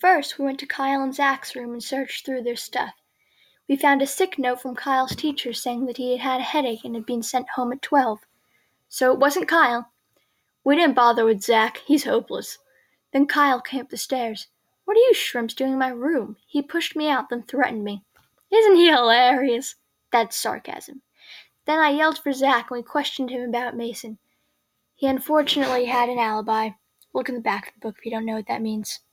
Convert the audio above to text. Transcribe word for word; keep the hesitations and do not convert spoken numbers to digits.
First, we went to Kyle and Zach's room and searched through their stuff. We found a sick note from Kyle's teacher saying that he had had a headache and had been sent home at twelve. So it wasn't Kyle. We didn't bother with Zach. He's hopeless. Then Kyle came up the stairs. "What are you shrimps doing in my room?" He pushed me out, then threatened me. Isn't he hilarious? That's sarcasm. Then I yelled for Zach and we questioned him about Mason. He unfortunately had an alibi. Look in the back of the book if you don't know what that means.